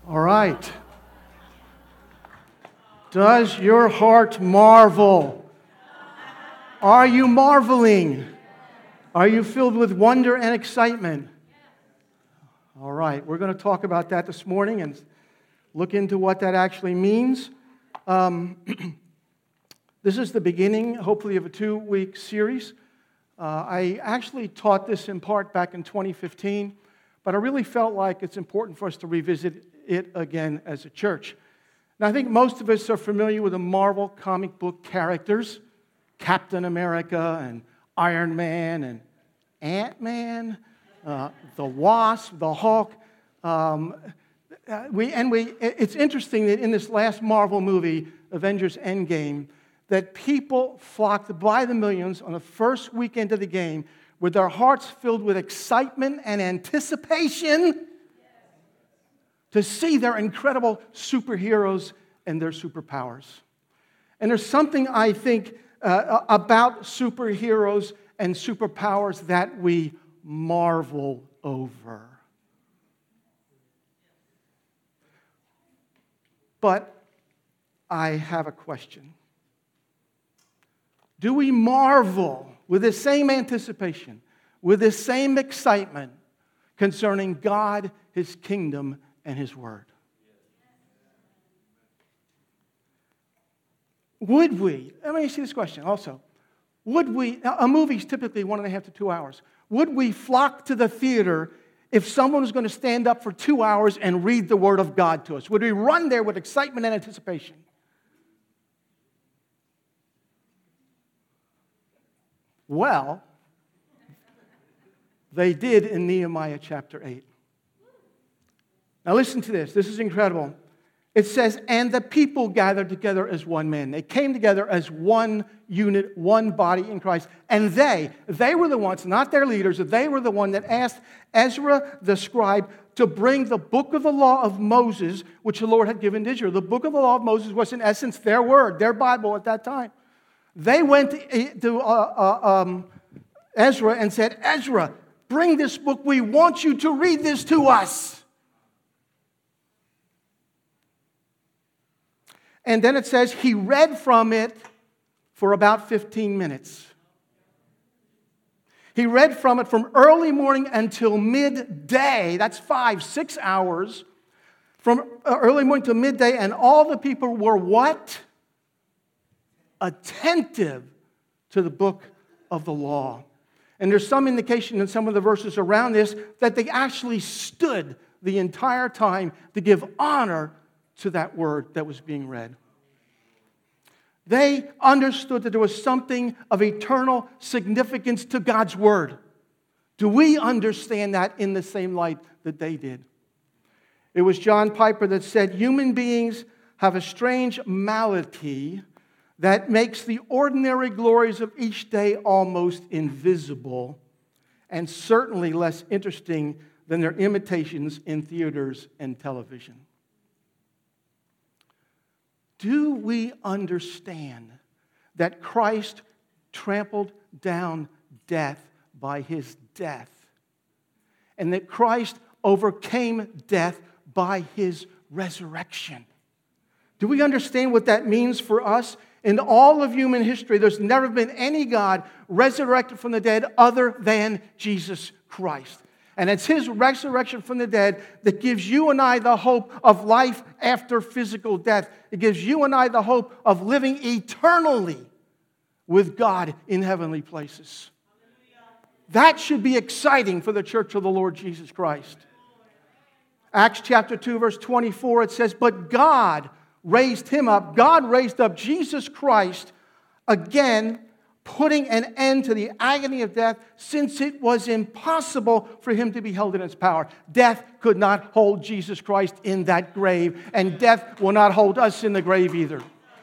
All right. Does your heart marvel? Are you marveling? Are you filled with wonder and excitement? All right, we're going to talk about that this morning and look into what that actually means. This is the beginning, hopefully, of a 2-week series. I actually taught this in part back in 2015, but I really felt like it's important for us to revisit it again as a church. Now, I think most of us are familiar with the Marvel comic book characters, Captain America and Iron Man and Ant-Man, the Wasp, the Hulk. It's interesting that in this last Marvel movie, Avengers Endgame, that people flocked by the millions on the first weekend of the game with their hearts filled with excitement and anticipation to see their incredible superheroes and their superpowers. And there's something, I think, about superheroes and superpowers that we marvel over. But I have a question. Do we marvel with the same anticipation, with the same excitement concerning God, His kingdom, and His Word? Would we, let me ask you this question also. Would we, a movie's typically 1.5 to 2 hours. Would we flock to the theater if someone was going to stand up for 2 hours and read the Word of God to us? Would we run there with excitement and anticipation? Well, they did in Nehemiah chapter 8. Now listen to this. This is incredible. It says, and the people gathered together as one man. They came together as one unit, one body in Christ. And they were the ones, not their leaders, they were the one that asked Ezra the scribe to bring the book of the law of Moses, which the Lord had given to Israel. The book of the law of Moses was in essence their word, their Bible at that time. They went to Ezra and said, Ezra, bring this book. We want you to read this to us. And then it says he read from it for about 15 minutes. He read from it from early morning until midday. That's 5-6 hours. From early morning to midday, and all the people were what? Attentive to the book of the law. And there's some indication in some of the verses around this that they actually stood the entire time to give honor to that word that was being read. They understood that there was something of eternal significance to God's word. Do we understand that in the same light that they did? It was John Piper that said, human beings have a strange malady that makes the ordinary glories of each day almost invisible and certainly less interesting than their imitations in theaters and television. Do we understand that Christ trampled down death by His death, and that Christ overcame death by His resurrection? Do we understand what that means for us? In all of human history, there's never been any God resurrected from the dead other than Jesus Christ. And it's His resurrection from the dead that gives you and I the hope of life after physical death. It gives you and I the hope of living eternally with God in heavenly places. That should be exciting for the church of the Lord Jesus Christ. Acts chapter 2, verse 24, it says, but God raised Him up. God raised up Jesus Christ again, putting an end to the agony of death, since it was impossible for Him to be held in its power. Death could not hold Jesus Christ in that grave, and death will not hold us in the grave either.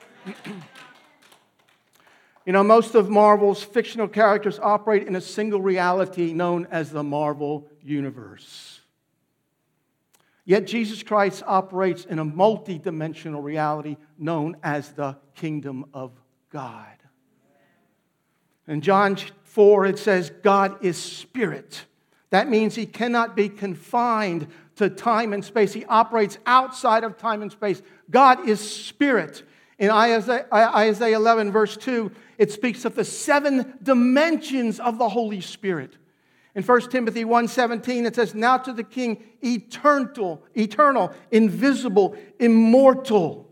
You know, most of Marvel's fictional characters operate in a single reality known as the Marvel Universe. Yet Jesus Christ operates in a multi-dimensional reality known as the kingdom of God. In John 4, it says, God is spirit. That means He cannot be confined to time and space. He operates outside of time and space. God is spirit. In Isaiah 11, verse 2, it speaks of the 7 dimensions of the Holy Spirit. In 1 Timothy 1:17, it says, "Now to the King, eternal, invisible, immortal."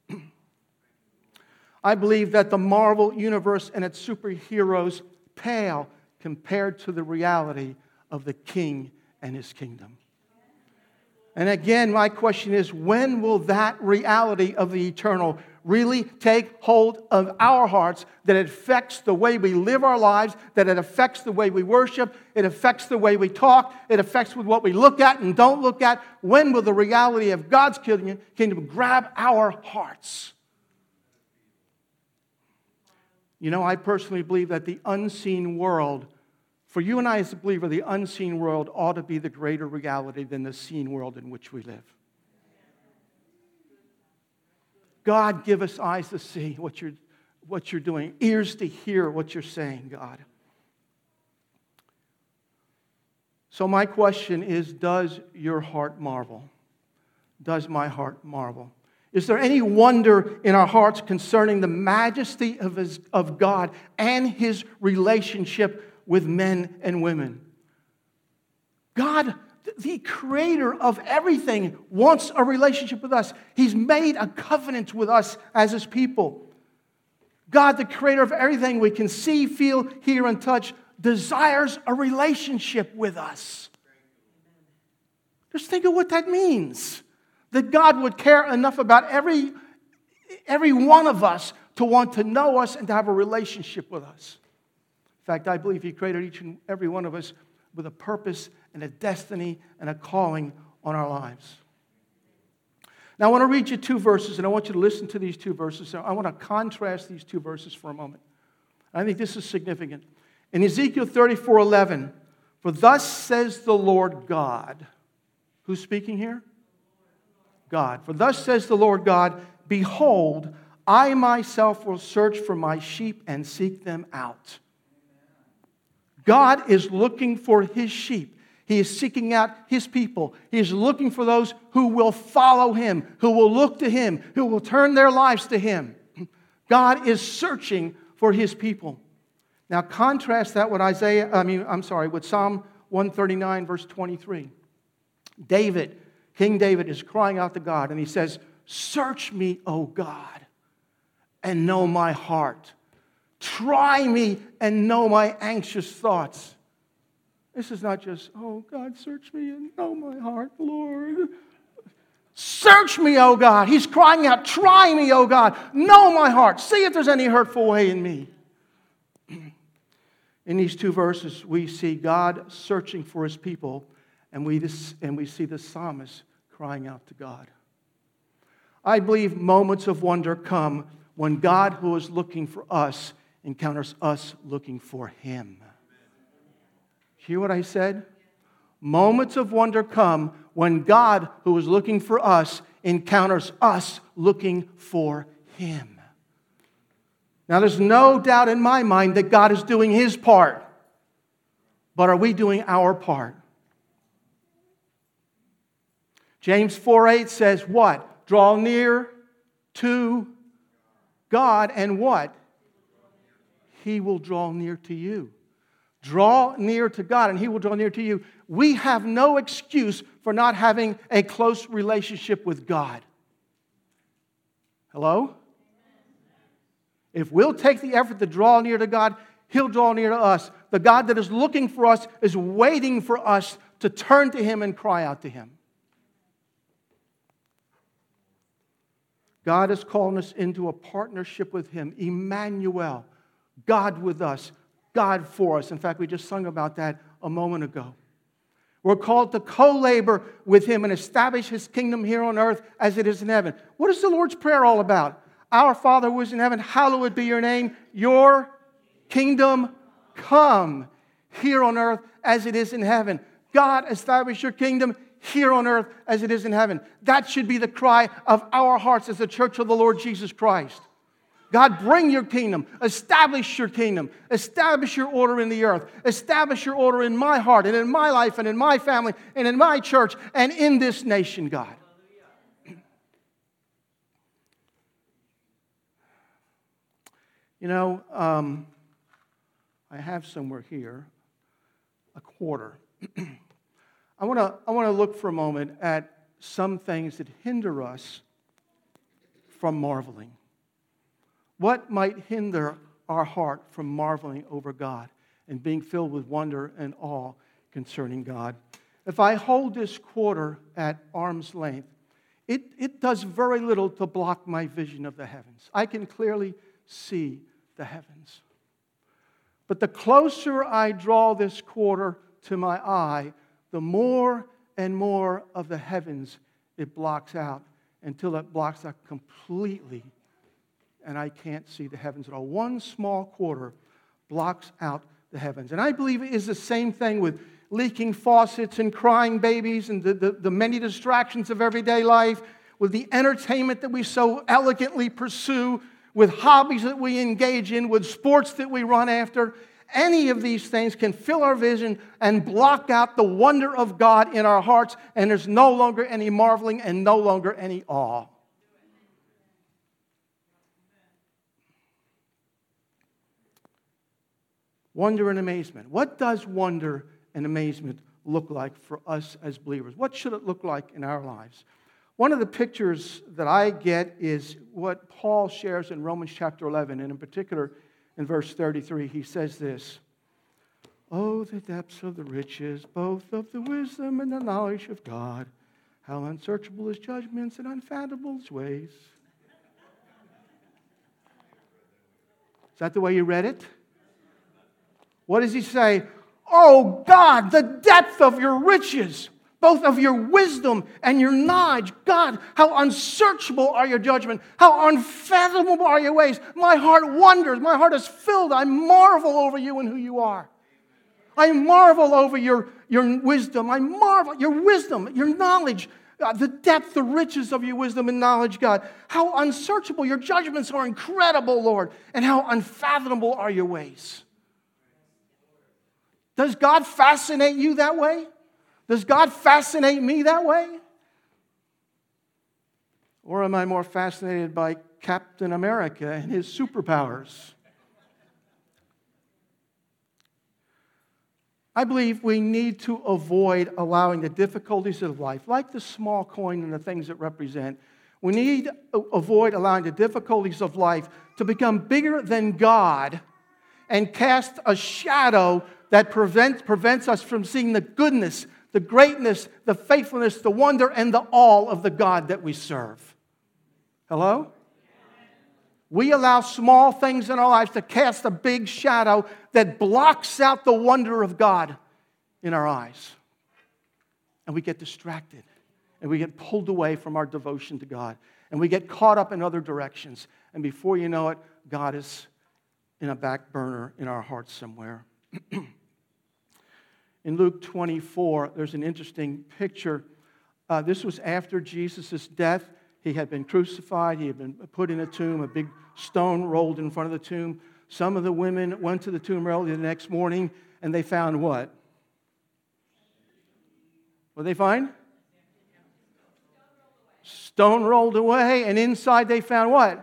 I believe that the Marvel universe and its superheroes pale compared to the reality of the King and His kingdom. And again, my question is, when will that reality of the eternal really take hold of our hearts, that it affects the way we live our lives, that it affects the way we worship, it affects the way we talk, it affects with what we look at and don't look at? When will the reality of God's kingdom grab our hearts? You know, I personally believe that the unseen world, for you and I as a believer, the unseen world ought to be the greater reality than the seen world in which we live. God, give us eyes to see what you're doing, ears to hear what you're saying, God. So my question is, does your heart marvel? Does my heart marvel? Is there any wonder in our hearts concerning the majesty of God and His relationship with men and women? God, the creator of everything, wants a relationship with us. He's made a covenant with us as His people. God, the creator of everything we can see, feel, hear, and touch, desires a relationship with us. Just think of what that means. That God would care enough about every one of us to want to know us and to have a relationship with us. In fact, I believe He created each and every one of us with a purpose and a destiny and a calling on our lives. Now, I want to read you 2 verses, and I want you to listen to these 2 verses. I want to contrast these 2 verses for a moment. I think this is significant. In Ezekiel 34:11, "For thus says the Lord God." Who's speaking here? God. "For thus says the Lord God, behold, I myself will search for my sheep and seek them out." God is looking for His sheep. He is seeking out His people. He is looking for those who will follow Him, who will look to Him, who will turn their lives to Him. God is searching for His people. Now contrast that with with Psalm 139, verse 23. King David is crying out to God, and he says, "Search me, O God, and know my heart. Try me and know my anxious thoughts." This is not just, "Oh God, search me and know my heart, Lord." Search me, O God. He's crying out, "Try me, O God. Know my heart. See if there's any hurtful way in me." In these 2 verses, we see God searching for His people, and we see the psalmist crying out to God. I believe moments of wonder come when God, who is looking for us, encounters us looking for Him. Hear what I said? Moments of wonder come when God, who is looking for us, encounters us looking for Him. Now, there's no doubt in my mind that God is doing His part. But are we doing our part? James 4:8 says what? Draw near to God, and what? He will draw near to you. Draw near to God, and He will draw near to you. We have no excuse for not having a close relationship with God. Hello? If we'll take the effort to draw near to God, He'll draw near to us. The God that is looking for us is waiting for us to turn to Him and cry out to Him. God is calling us into a partnership with Him. Emmanuel, God with us, God for us. In fact, we just sung about that a moment ago. We're called to co-labor with Him and establish His kingdom here on earth as it is in heaven. What is the Lord's Prayer all about? Our Father who is in heaven, hallowed be your name. Your kingdom come here on earth as it is in heaven. God, establish your kingdom here on earth as it is in heaven. That should be the cry of our hearts as the church of the Lord Jesus Christ. God, bring your kingdom. Establish your kingdom. Establish your order in the earth. Establish your order in my heart and in my life and in my family and in my church and in this nation, God. You know, I have somewhere here a quarter. I want to look for a moment at some things that hinder us from marveling. What might hinder our heart from marveling over God and being filled with wonder and awe concerning God? If I hold this quarter at arm's length, it does very little to block my vision of the heavens. I can clearly see the heavens. But the closer I draw this quarter to my eye, the more and more of the heavens it blocks out until it blocks out completely and I can't see the heavens at all. One small quarter blocks out the heavens. And I believe it is the same thing with leaking faucets and crying babies and the many distractions of everyday life, with the entertainment that we so elegantly pursue, with hobbies that we engage in, with sports that we run after. Any of these things can fill our vision and block out the wonder of God in our hearts, and there's no longer any marveling and no longer any awe. Wonder and amazement. What does wonder and amazement look like for us as believers? What should it look like in our lives? One of the pictures that I get is what Paul shares in Romans chapter 11, and in particular in verse 33, he says this: "Oh, the depths of the riches, both of the wisdom and the knowledge of God. How unsearchable his judgments and unfathomable his ways." Is that the way you read it? What does he say? Oh God, the depth of your riches, both of your wisdom and your knowledge. God, how unsearchable are your judgments. How unfathomable are your ways. My heart wonders. My heart is filled. I marvel over you and who you are. I marvel over your wisdom. I marvel your wisdom, your knowledge, the depth, the riches of your wisdom and knowledge, God. How unsearchable. Your judgments are incredible, Lord. And how unfathomable are your ways. Does God fascinate you that way? Does God fascinate me that way? Or am I more fascinated by Captain America and his superpowers? I believe we need to avoid allowing the difficulties of life, like the small coin and the things it represent, we need to avoid allowing the difficulties of life to become bigger than God and cast a shadow that prevents us from seeing the goodness, the greatness, the faithfulness, the wonder, and the awe of the God that we serve. Hello? We allow small things in our lives to cast a big shadow that blocks out the wonder of God in our eyes. And we get distracted. And we get pulled away from our devotion to God. And we get caught up in other directions. And before you know it, God is in a back burner in our hearts somewhere. In Luke 24, there's an interesting picture. This was after Jesus' death. He had been crucified. He had been put in a tomb, a big stone rolled in front of the tomb. Some of the women went to the tomb early the next morning, and they found what? What did they find? Stone rolled away, and inside they found what?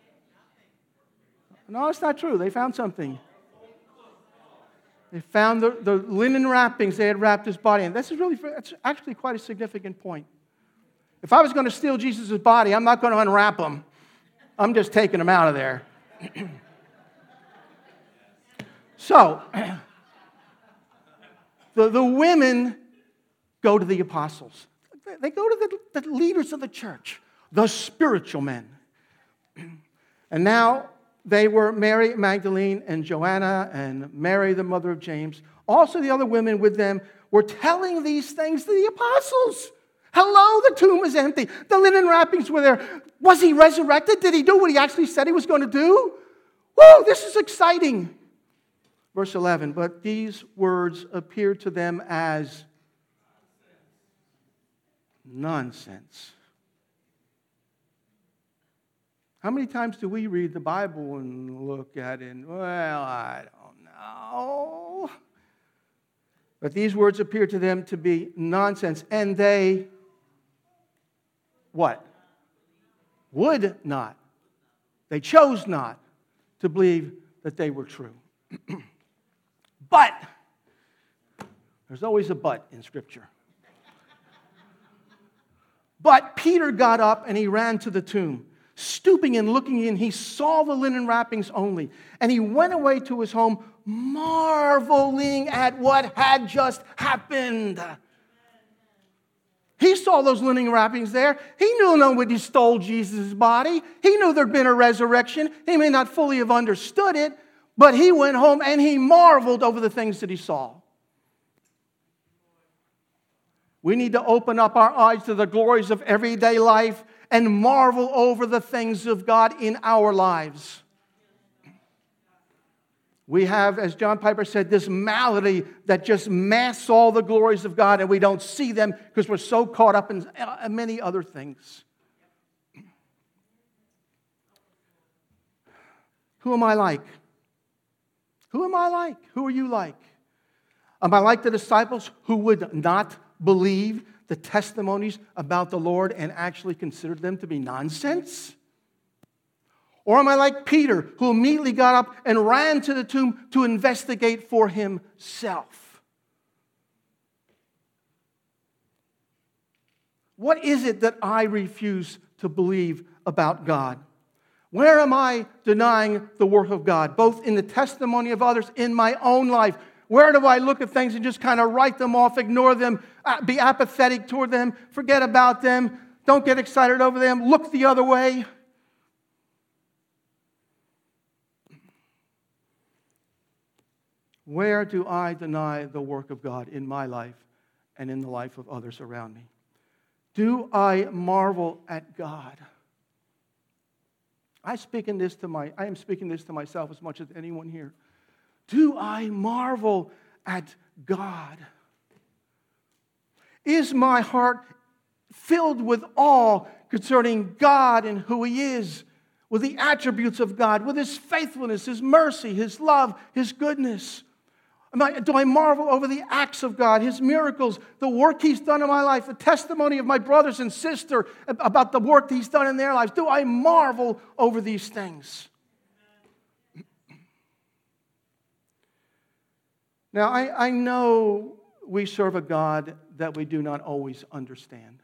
No, it's not true. They found something. They found the linen wrappings they had wrapped his body in. That's actually quite a significant point. If I was going to steal Jesus' body, I'm not going to unwrap him. I'm just taking him out of there. So, the women go to the apostles. They go to the leaders of the church, the spiritual men. And now they were Mary Magdalene and Joanna and Mary, the mother of James. Also the other women with them were telling these things to the apostles. Hello, the tomb is empty. The linen wrappings were there. Was he resurrected? Did he do what he actually said he was going to do? Whoa, this is exciting. Verse 11, but these words appeared to them as nonsense. How many times do we read the Bible and look at it and, well, I don't know. But these words appear to them to be nonsense. And they, what? Would not. They chose not to believe that they were true. But, there's always a but in Scripture. But Peter got up and he ran to the tomb. Stooping and looking in, he saw the linen wrappings only. And he went away to his home, marveling at what had just happened. He saw those linen wrappings there. He knew nobody stole Jesus' body. He knew there'd been a resurrection. He may not fully have understood it, but he went home and he marveled over the things that he saw. We need to open up our eyes to the glories of everyday life and marvel over the things of God in our lives. We have, as John Piper said, this malady that just masks all the glories of God, and we don't see them because we're so caught up in many other things. Who am I like? Who am I like? Who are you like? Am I like the disciples who would not believe the testimonies about the Lord and actually considered them to be nonsense? Or am I like Peter, who immediately got up and ran to the tomb to investigate for himself? What is it that I refuse to believe about God? Where am I denying the work of God, both in the testimony of others, in my own life? Where do I look at things and just kind of write them off, ignore them, be apathetic toward them, forget about them, don't get excited over them, look the other way? Where do I deny the work of God in my life and in the life of others around me? Do I marvel at God? I am speaking this to myself as much as anyone here. Do I marvel at God? Is my heart filled with awe concerning God and who He is, with the attributes of God, with His faithfulness, His mercy, His love, His goodness? Do I marvel over the acts of God, His miracles, the work He's done in my life, the testimony of my brothers and sisters about the work He's done in their lives? Do I marvel over these things? Now, I know we serve a God that we do not always understand.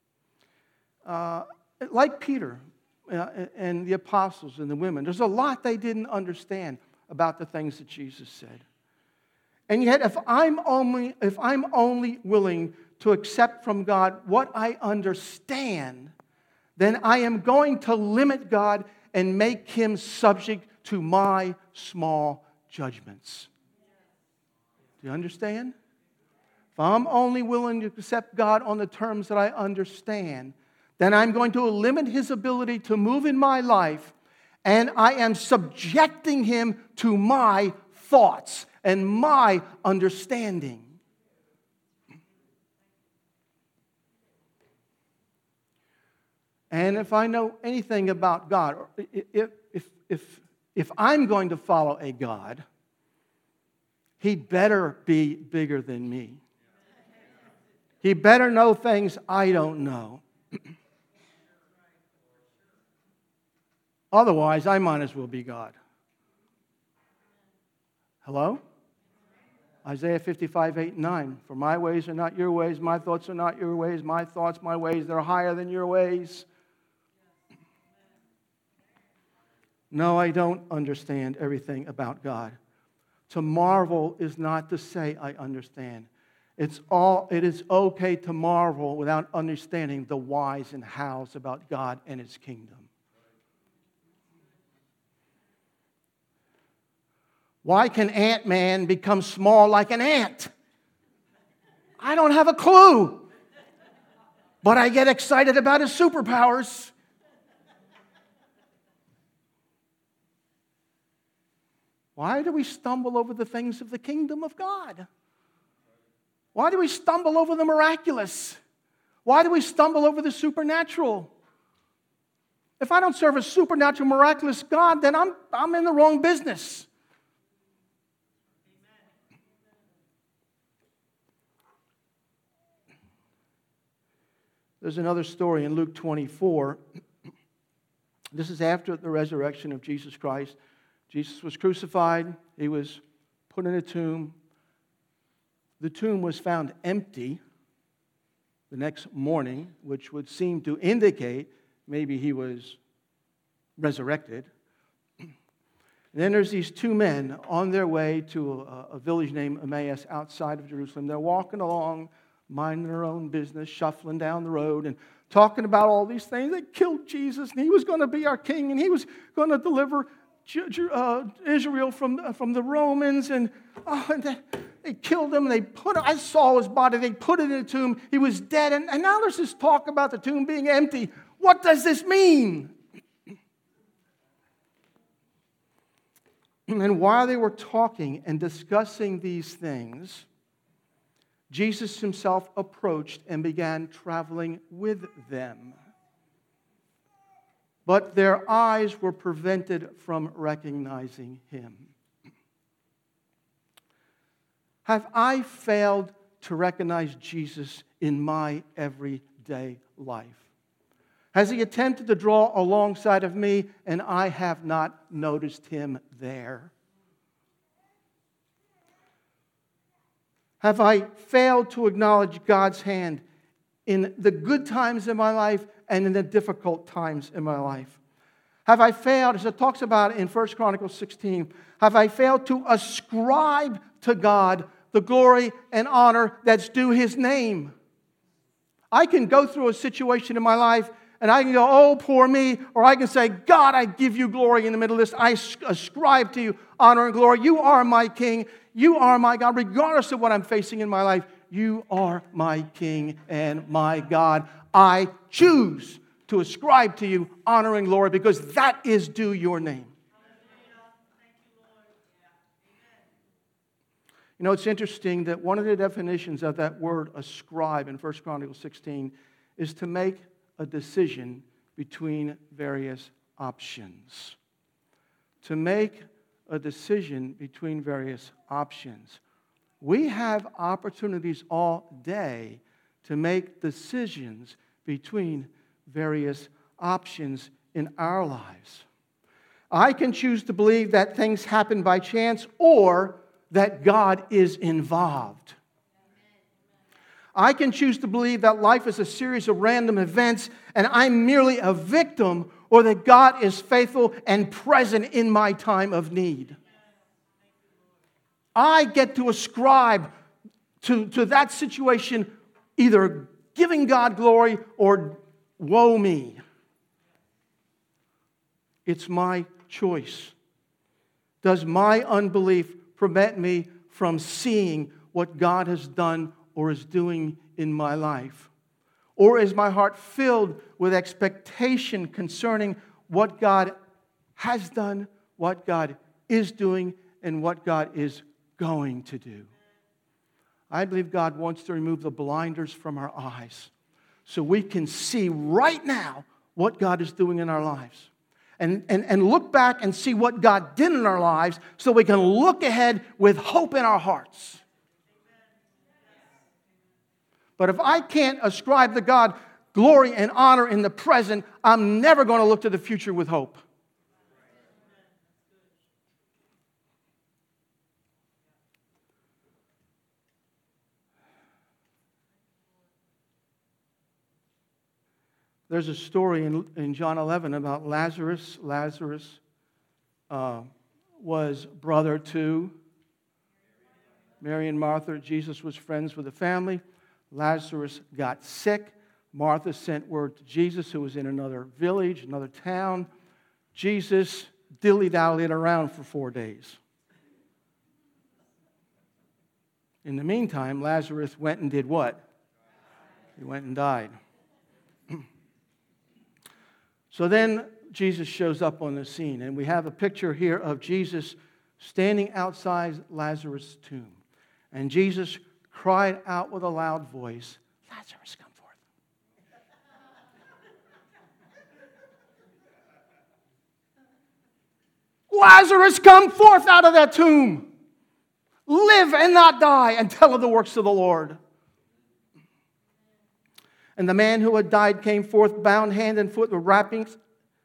Like Peter and the apostles and the women, there's a lot they didn't understand about the things that Jesus said. And yet, if I'm only willing to accept from God what I understand, then I am going to limit God and make Him subject to my small judgments. Do you understand? If I'm only willing to accept God on the terms that I understand, then I'm going to limit His ability to move in my life, and I am subjecting Him to my thoughts and my understanding. And if I know anything about God, if I'm going to follow a God, He better be bigger than me. He better know things I don't know. Otherwise, I might as well be God. Hello? Isaiah 55, 8, and 9. For my ways are not your ways, my thoughts are not your ways, my thoughts, my ways, they're higher than your ways. No, I don't understand everything about God. To marvel is not to say I understand. It is okay to marvel without understanding the whys and hows about God and His kingdom. Why can Ant-Man become small like an ant? I don't have a clue. But I get excited about his superpowers. Why do we stumble over the things of the kingdom of God? Why do we stumble over the miraculous? Why do we stumble over the supernatural? If I don't serve a supernatural, miraculous God, then I'm in the wrong business. There's another story in Luke 24. This is after the resurrection of Jesus Christ. Jesus was crucified. He was put in a tomb. The tomb was found empty the next morning, which would seem to indicate maybe he was resurrected. And then there's these two men on their way to a village named Emmaus outside of Jerusalem. They're walking along, minding their own business, shuffling down the road and talking about all these things. They killed Jesus, and he was going to be our king, and he was going to deliver Israel from the Romans, and they killed him. And I saw his body. They put it in a tomb. He was dead, and now there's this talk about the tomb being empty. What does this mean? And while they were talking and discussing these things, Jesus himself approached and began traveling with them. But their eyes were prevented from recognizing him. Have I failed to recognize Jesus in my everyday life? Has he attempted to draw alongside of me and I have not noticed him there? Have I failed to acknowledge God's hand in the good times in my life and in the difficult times in my life? Have I failed, as it talks about in 1 Chronicles 16, have I failed to ascribe to God the glory and honor that's due his name? I can go through a situation in my life and I can go, oh, poor me, or I can say, God, I give you glory in the middle of this. I ascribe to you honor and glory. You are my King. You are my God. Regardless of what I'm facing in my life, you are my King and my God. I choose to ascribe to you honor and glory because that is due your name. You know, it's interesting that one of the definitions of that word ascribe in 1 Chronicles 16 is to make a decision between various options. To make a decision between various options. We have opportunities all day to make decisions between various options in our lives. I can choose to believe that things happen by chance or that God is involved. I can choose to believe that life is a series of random events and I'm merely a victim, or that God is faithful and present in my time of need. I get to ascribe to that situation either giving God glory or woe me. It's my choice. Does my unbelief prevent me from seeing what God has done or is doing in my life? Or is my heart filled with expectation concerning what God has done, what God is doing, and what God is going to do? I believe God wants to remove the blinders from our eyes so we can see right now what God is doing in our lives. And look back and see what God did in our lives so we can look ahead with hope in our hearts. But if I can't ascribe to God glory and honor in the present, I'm never going to look to the future with hope. There's a story in John 11 about Lazarus. Lazarus was brother to Mary and Martha. Jesus was friends with the family. Lazarus got sick. Martha sent word to Jesus, who was in another village, another town. Jesus dilly-dallied around for 4 days. In the meantime, Lazarus went and did what? He went and died. So then Jesus shows up on the scene, and we have a picture here of Jesus standing outside Lazarus' tomb. And Jesus cried out with a loud voice, "Lazarus, come forth." Lazarus, come forth out of that tomb. Live and not die, and tell of the works of the Lord. And the man who had died came forth, bound hand and foot with wrappings.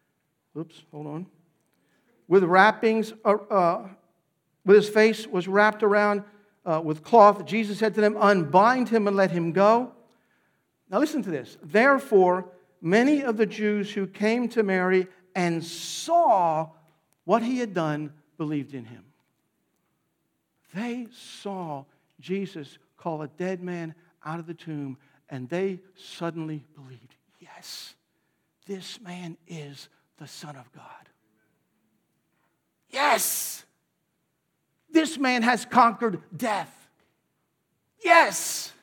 With wrappings, with his face was wrapped around with cloth. Jesus said to them, unbind him and let him go. Now listen to this. Therefore, many of the Jews who came to Mary and saw what he had done believed in him. They saw Jesus call a dead man out of the tomb, and they suddenly believed, yes, this man is the Son of God. Yes, this man has conquered death. Yes,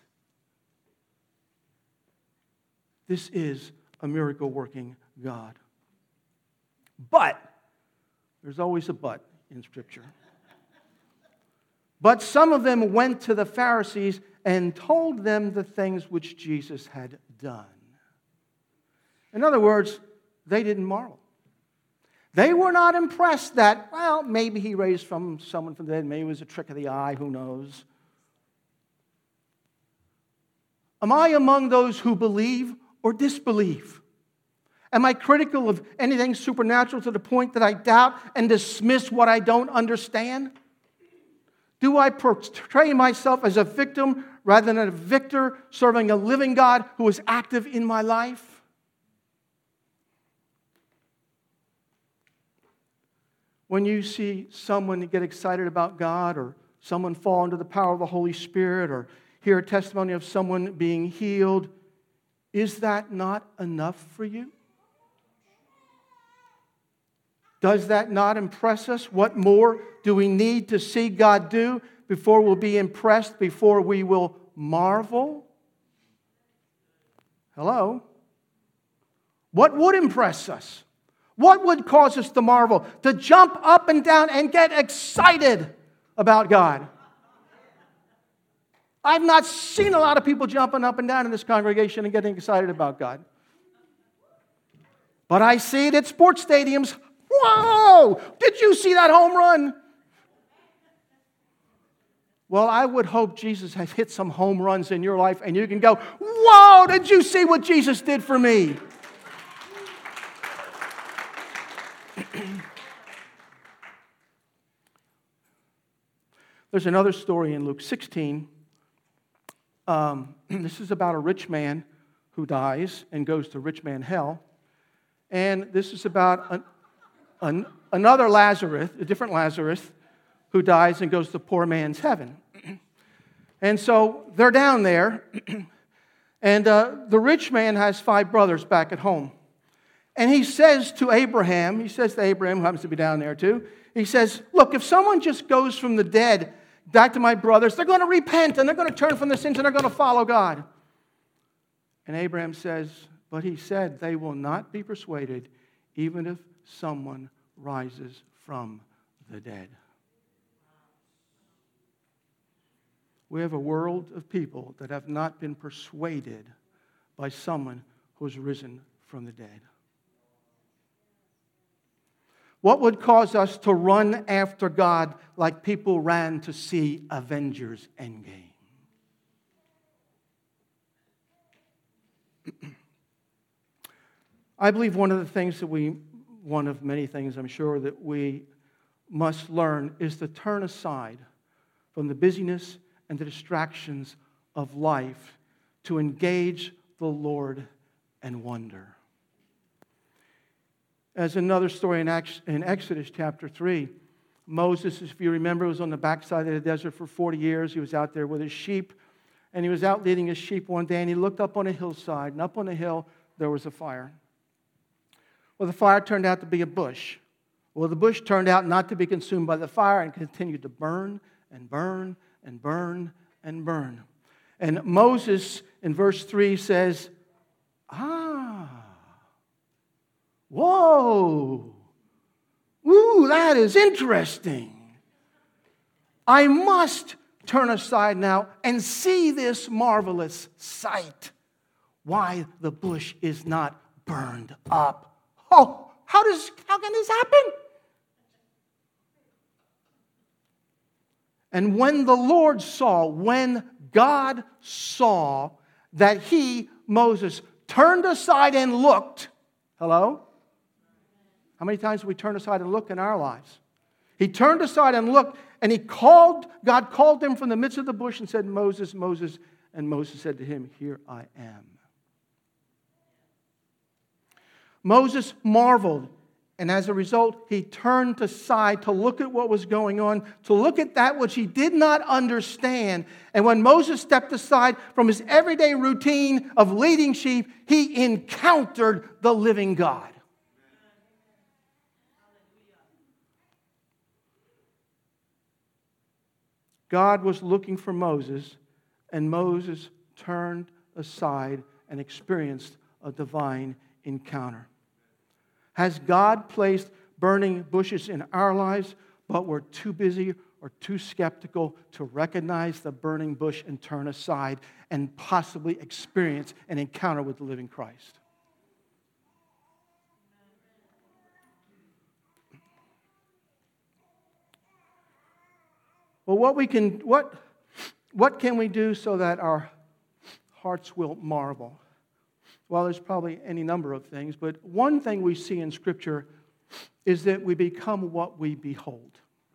this is a miracle-working God. But, there's always a but in Scripture. But some of them went to the Pharisees and told them the things which Jesus had done. In other words, they didn't marvel. They were not impressed that, well, maybe he raised someone from the dead, maybe it was a trick of the eye, who knows. Am I among those who believe or disbelieve? Am I critical of anything supernatural to the point that I doubt and dismiss what I don't understand? Do I portray myself as a victim rather than a victor, serving a living God who is active in my life? When you see someone get excited about God, or someone fall under the power of the Holy Spirit, or hear a testimony of someone being healed, is that not enough for you? Does that not impress us? What more do we need to see God do before we'll be impressed, before we will marvel? Hello? What would impress us? What would cause us to marvel? To jump up and down and get excited about God. I've not seen a lot of people jumping up and down in this congregation and getting excited about God. But I see it at sports stadiums. Whoa! Did you see that home run? Well, I would hope Jesus has hit some home runs in your life and you can go, whoa, did you see what Jesus did for me? There's another story in Luke 16. This is about a rich man who dies and goes to rich man hell. And this is about another Lazarus, a different Lazarus, who dies and goes to poor man's heaven. And so they're down there, and the rich man has 5 brothers back at home. And he says to Abraham, who happens to be down there too, he says, look, if someone just goes from the dead back to my brothers, they're going to repent, and they're going to turn from their sins, and they're going to follow God. And Abraham says, but he said, they will not be persuaded, even if someone rises from the dead. We have a world of people that have not been persuaded by someone who has risen from the dead. What would cause us to run after God like people ran to see Avengers Endgame? I believe one of many things I'm sure that we must learn is to turn aside from the busyness and the distractions of life to engage the Lord and wonder. As another story in Exodus chapter 3, Moses, if you remember, was on the backside of the desert for 40 years. He was out there with his sheep, and he was out leading his sheep one day, and he looked up on a hillside, and up on the hill there was a fire. Well, the fire turned out to be a bush. Well, the bush turned out not to be consumed by the fire and continued to burn and burn and burn and burn. And Moses, in verse 3, says, whoa, ooh, that is interesting. I must turn aside now and see this marvelous sight. Why the bush is not burned up. Oh, how can this happen? And when God saw that he, Moses, turned aside and looked, hello? How many times do we turn aside and look in our lives? He turned aside and looked, and God called him from the midst of the bush and said, Moses, Moses. And Moses said to him, here I am. Moses marveled, and as a result, he turned aside to look at what was going on, to look at that which he did not understand. And when Moses stepped aside from his everyday routine of leading sheep, he encountered the living God. God was looking for Moses, and Moses turned aside and experienced a divine encounter. Has God placed burning bushes in our lives, but we're too busy or too skeptical to recognize the burning bush and turn aside and possibly experience an encounter with the living Christ? Well, what can we do so that our hearts will marvel? Well, there's probably any number of things, but one thing we see in Scripture is that we become what we behold.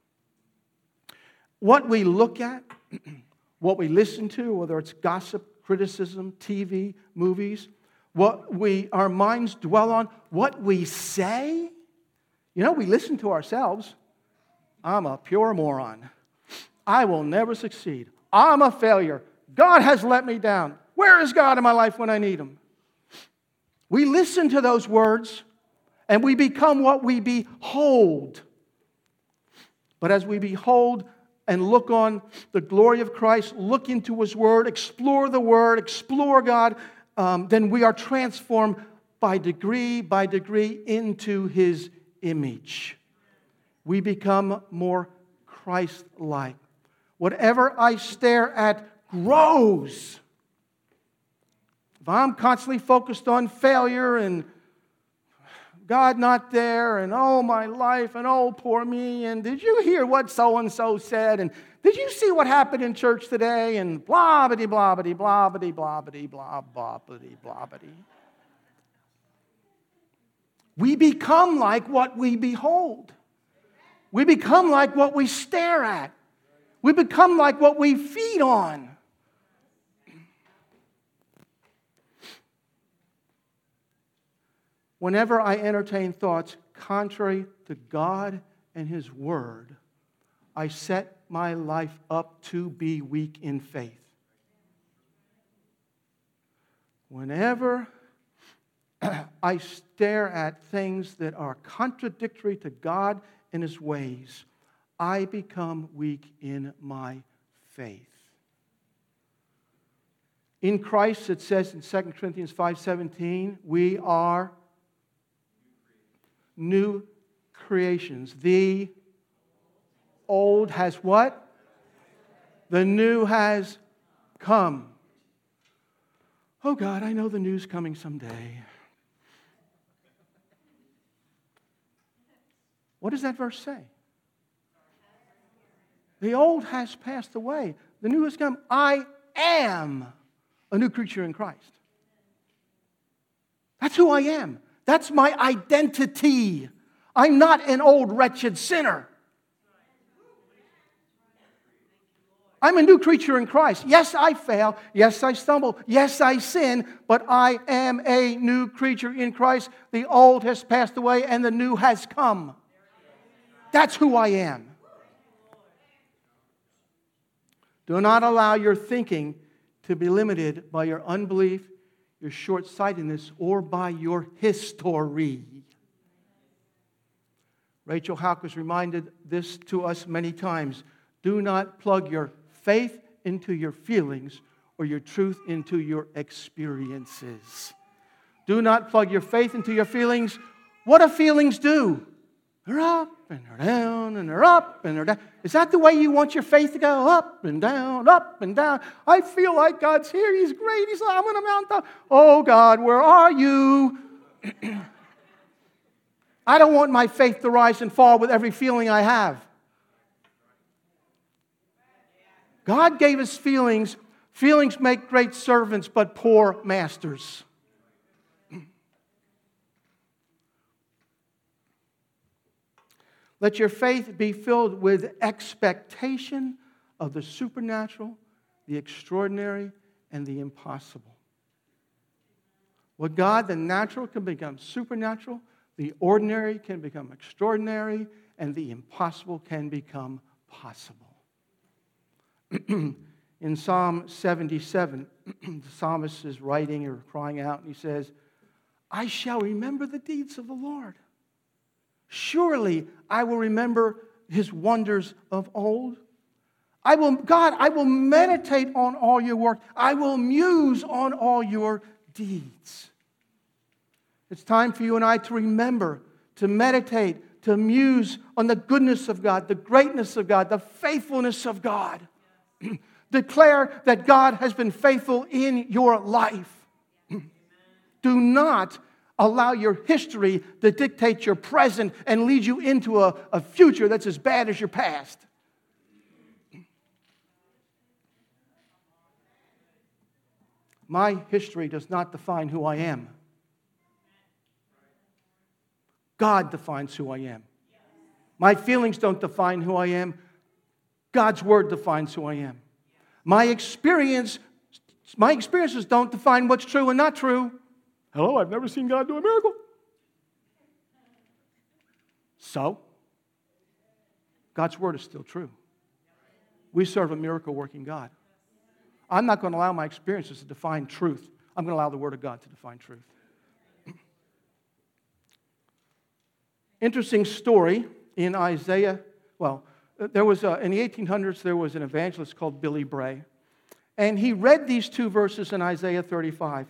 What we look at, what we listen to, whether it's gossip, criticism, TV, movies, what our minds dwell on, what we say. You know, we listen to ourselves. I'm a pure moron. I will never succeed. I'm a failure. God has let me down. Where is God in my life when I need Him? We listen to those words and we become what we behold. But as we behold and look on the glory of Christ, look into His Word, explore the Word, explore God, then we are transformed by degree into His image. We become more Christ-like. Whatever I stare at grows. If I'm constantly focused on failure and God not there and oh my life and oh poor me and did you hear what so-and-so said and did you see what happened in church today and blah-bitty, blah-bitty, blah-bitty, blah-bitty, blah-bitty, blah-bitty. We become like what we behold. We become like what we stare at. We become like what we feed on. Whenever I entertain thoughts contrary to God and His Word, I set my life up to be weak in faith. Whenever I stare at things that are contradictory to God and His ways, I become weak in my faith. In Christ, it says in 2 Corinthians 5:17, we are new creations. The old has what? The new has come. Oh God, I know the new's coming someday. What does that verse say? The old has passed away. The new has come. I am a new creature in Christ. That's who I am. That's my identity. I'm not an old wretched sinner. I'm a new creature in Christ. Yes, I fail. Yes, I stumble. Yes, I sin. But I am a new creature in Christ. The old has passed away and the new has come. That's who I am. Do not allow your thinking to be limited by your unbelief, your short-sightedness, or by your history. Rachel Houck has reminded this to us many times. Do not plug your faith into your feelings or your truth into your experiences. Do not plug your faith into your feelings. What do feelings do? They're up and they're down and they're up and they're down. Is that the way you want your faith to go? Up and down, up and down. I feel like God's here. He's great. He's like, I'm on a mountain. Oh God, where are you? I don't want my faith to rise and fall with every feeling I have. God gave us feelings. Feelings make great servants, but poor masters. Let your faith be filled with expectation of the supernatural, the extraordinary, and the impossible. With God, the natural can become supernatural, the ordinary can become extraordinary, and the impossible can become possible. In Psalm 77, the psalmist is writing or crying out, and he says, I shall remember the deeds of the Lord. Surely I will remember his wonders of old. I will meditate on all your work. I will muse on all your deeds. It's time for you and I to remember, to meditate, to muse on the goodness of God, the greatness of God, the faithfulness of God. Declare that God has been faithful in your life. Do not allow your history to dictate your present and lead you into a future that's as bad as your past. My history does not define who I am. God defines who I am. My feelings don't define who I am. God's Word defines who I am. My experiences don't define what's true and not true. Hello, I've never seen God do a miracle. So, God's Word is still true. We serve a miracle-working God. I'm not going to allow my experiences to define truth. I'm going to allow the Word of God to define truth. Interesting story in Isaiah. Well, there was in the 1800s, there was an evangelist called Billy Bray. And he read these two verses in Isaiah 35.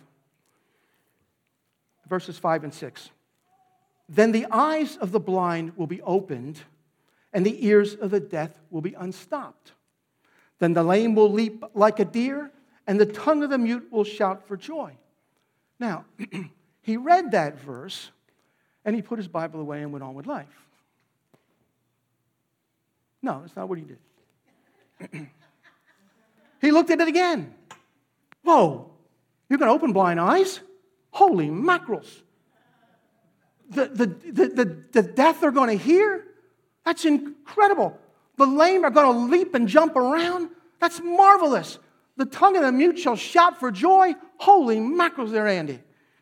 Verses 5 and 6. Then the eyes of the blind will be opened, and the ears of the deaf will be unstopped. Then the lame will leap like a deer, and the tongue of the mute will shout for joy. Now, he read that verse, and he put his Bible away and went on with life. No, that's not what he did. He looked at it again. Whoa, you're going to open blind eyes? Holy mackerels. The deaf are going to hear? That's incredible. The lame are going to leap and jump around? That's marvelous. The tongue of the mute shall shout for joy? Holy mackerels there, Andy.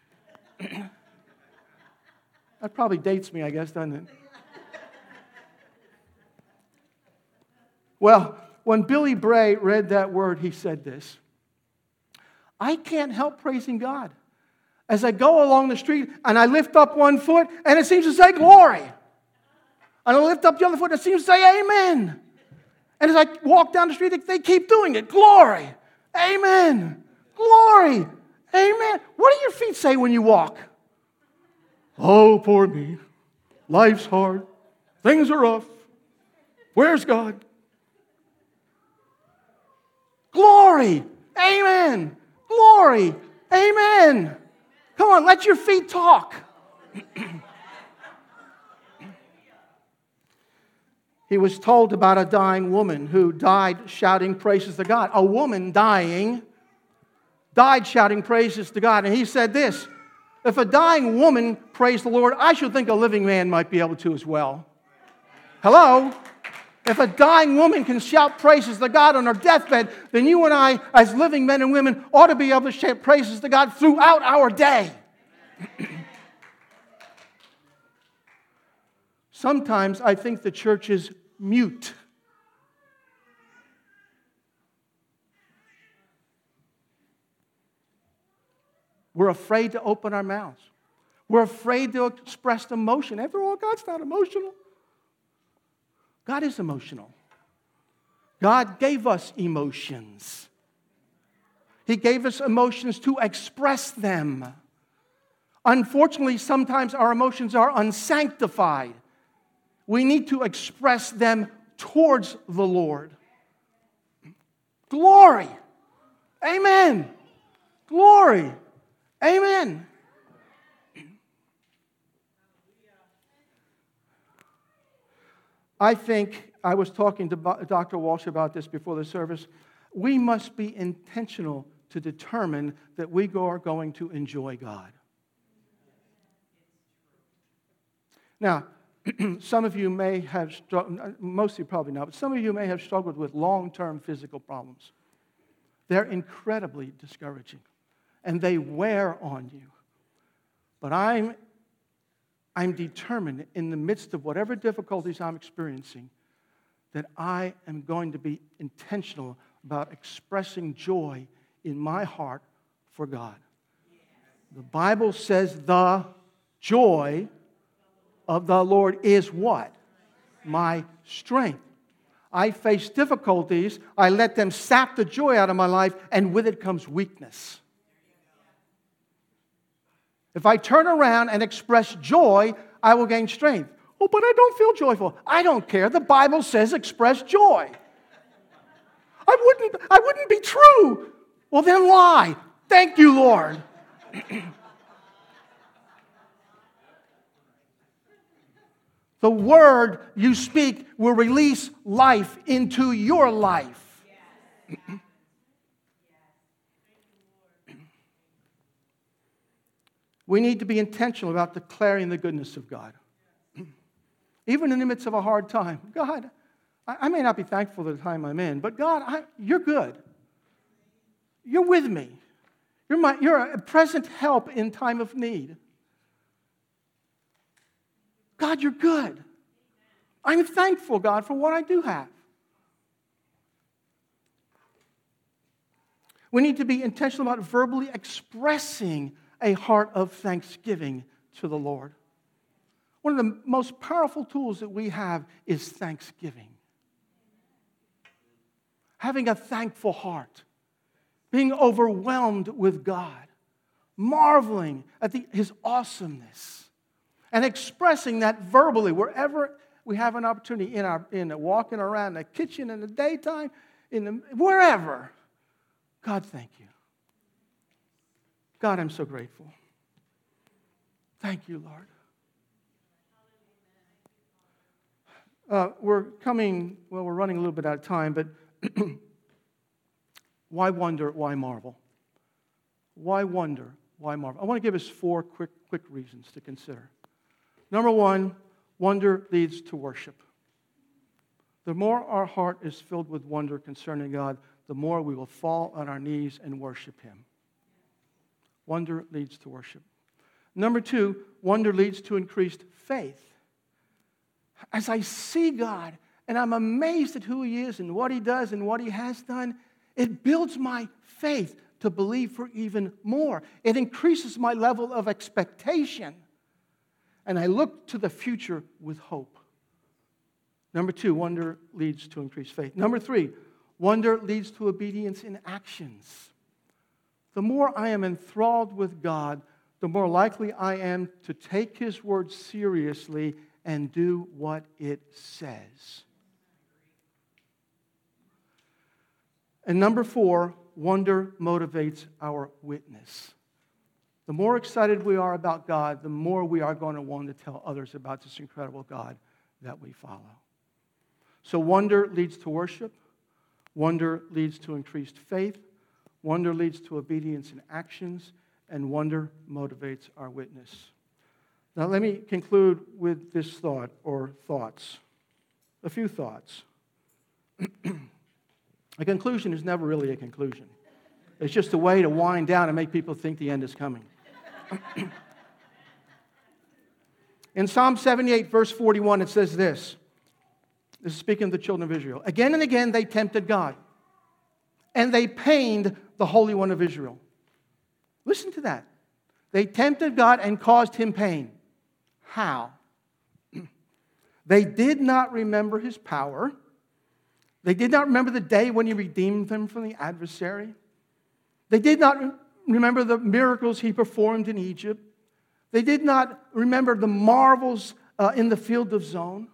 That probably dates me, I guess, doesn't it? Well, when Billy Bray read that word, he said this. I can't help praising God. As I go along the street and I lift up one foot and it seems to say glory. And I lift up the other foot and it seems to say amen. And as I walk down the street, they keep doing it. Glory. Amen. Glory. Amen. What do your feet say when you walk? Oh, poor me. Life's hard. Things are rough. Where's God? Glory. Amen. Glory. Amen. Come on, let your feet talk. He was told about a dying woman who died shouting praises to God. A woman dying died shouting praises to God. And he said this, if a dying woman praised the Lord, I should think a living man might be able to as well. Hello? If a dying woman can shout praises to God on her deathbed, then you and I, as living men and women, ought to be able to shout praises to God throughout our day. Sometimes I think the church is mute. We're afraid to open our mouths. We're afraid to express emotion. After all, God's not emotional. God is emotional. God gave us emotions. He gave us emotions to express them. Unfortunately, sometimes our emotions are unsanctified. We need to express them towards the Lord. Glory. Amen. Glory. Amen. I think I was talking to Dr. Walsh about this before the service. We must be intentional to determine that we are going to enjoy God. Now, some of you may have struggled, mostly probably not, but some of you may have struggled with long-term physical problems. They're incredibly discouraging, and they wear on you. But I'm determined in the midst of whatever difficulties I'm experiencing that I am going to be intentional about expressing joy in my heart for God. The Bible says the joy of the Lord is what? My strength. I face difficulties, I let them sap the joy out of my life, and with it comes weakness. If I turn around and express joy, I will gain strength. Oh, but I don't feel joyful. I don't care. The Bible says express joy. I wouldn't be true. Well, then lie. Thank you, Lord. The word you speak will release life into your life. We need to be intentional about declaring the goodness of God. Even in the midst of a hard time. God, I may not be thankful for the time I'm in, but God, you're good. You're with me. You're a present help in time of need. God, you're good. I'm thankful, God, for what I do have. We need to be intentional about verbally expressing a heart of thanksgiving to the Lord. One of the most powerful tools that we have is thanksgiving. Having a thankful heart. Being overwhelmed with God. Marveling at His awesomeness. And expressing that verbally wherever we have an opportunity in walking around the kitchen in the daytime, wherever. God, thank you. God, I'm so grateful. Thank you, Lord. We're running a little bit out of time, but why wonder, why marvel? Why wonder, why marvel? I want to give us 4 quick reasons to consider. Number 1, wonder leads to worship. The more our heart is filled with wonder concerning God, the more we will fall on our knees and worship Him. Wonder leads to worship. Number 2, wonder leads to increased faith. As I see God and I'm amazed at who He is and what He does and what He has done, it builds my faith to believe for even more. It increases my level of expectation. And I look to the future with hope. Number 2, wonder leads to increased faith. Number 3, wonder leads to obedience in actions. The more I am enthralled with God, the more likely I am to take His word seriously and do what it says. And number 4, wonder motivates our witness. The more excited we are about God, the more we are going to want to tell others about this incredible God that we follow. So wonder leads to worship. Wonder leads to increased faith. Wonder leads to obedience in actions. And wonder motivates our witness. Now let me conclude with this thought or thoughts. A few thoughts. A conclusion is never really a conclusion. It's just a way to wind down and make people think the end is coming. In Psalm 78, verse 41, it says this. This is speaking of the children of Israel. Again and again they tempted God, and they pained the Holy One of Israel. Listen to that. They tempted God and caused Him pain. How? They did not remember His power. They did not remember the day when He redeemed them from the adversary. They did not remember the miracles He performed in Egypt. They did not remember the marvels in the field of Zon.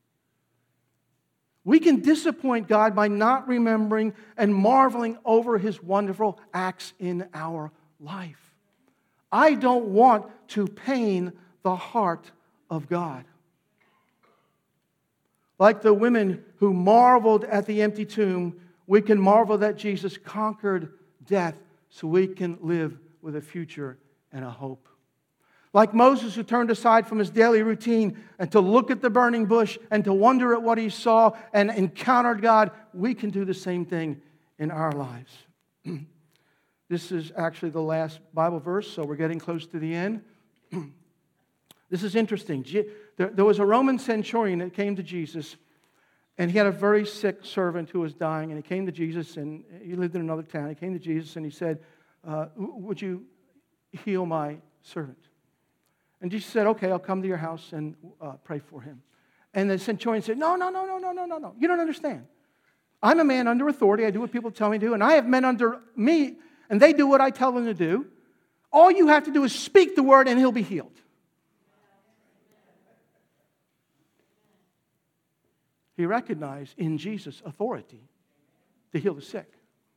We can disappoint God by not remembering and marveling over His wonderful acts in our life. I don't want to pain the heart of God. Like the women who marveled at the empty tomb, we can marvel that Jesus conquered death so we can live with a future and a hope. Like Moses, who turned aside from his daily routine and to look at the burning bush and to wonder at what he saw and encountered God, we can do the same thing in our lives. This is actually the last Bible verse, so we're getting close to the end. This is interesting. There was a Roman centurion that came to Jesus, and he had a very sick servant who was dying, and he came to Jesus, and he lived in another town. He came to Jesus, and he said, would you heal my servant? And Jesus said, okay, I'll come to your house and pray for him. And the centurion said, no. You don't understand. I'm a man under authority. I do what people tell me to do, and I have men under me, and they do what I tell them to do. All you have to do is speak the word, and he'll be healed. He recognized in Jesus authority to heal the sick.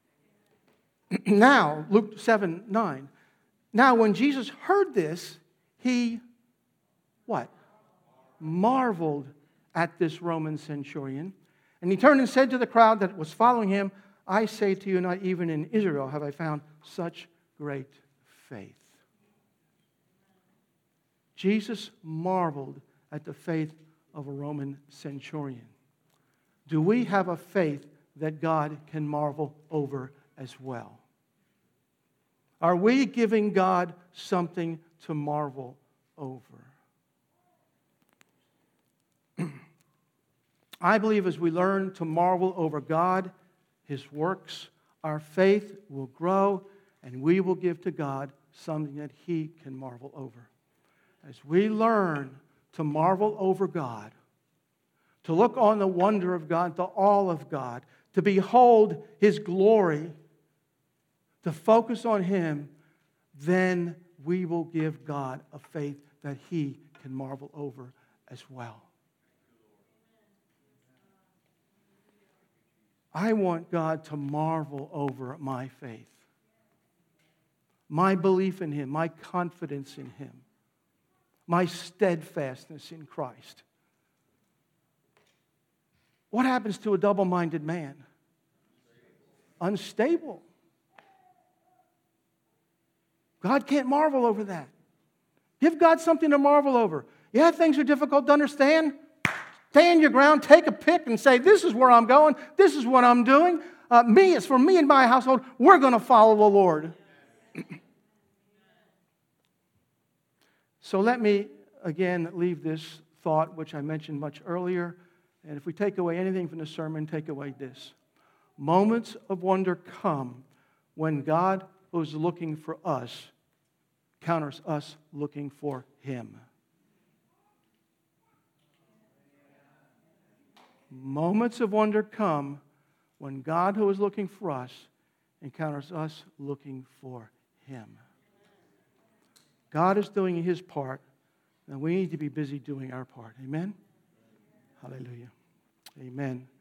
Now, Luke 7:9. Now, when Jesus heard this, he, what? Marveled at this Roman centurion. And he turned and said to the crowd that was following him, I say to you, not even in Israel have I found such great faith. Jesus marveled at the faith of a Roman centurion. Do we have a faith that God can marvel over as well? Are we giving God something to marvel over? I believe as we learn to marvel over God, His works, our faith will grow and we will give to God something that He can marvel over. As we learn to marvel over God, to look on the wonder of God, the awe of God, to behold His glory, to focus on Him, then we will give God a faith that He can marvel over as well. I want God to marvel over my faith, my belief in Him, my confidence in Him, my steadfastness in Christ. What happens to a double-minded man? Unstable. God can't marvel over that. Give God something to marvel over. Yeah, things are difficult to understand. Stand your ground, take a pick and say, this is where I'm going, this is what I'm doing. It's for me and my household, we're going to follow the Lord. So let me, again, leave this thought, which I mentioned much earlier. And if we take away anything from the sermon, take away this. Moments of wonder come when God, who is looking for us, encounters us looking for Him. Moments of wonder come when God, who is looking for us, encounters us looking for Him. God is doing His part, and we need to be busy doing our part. Amen? Hallelujah. Amen.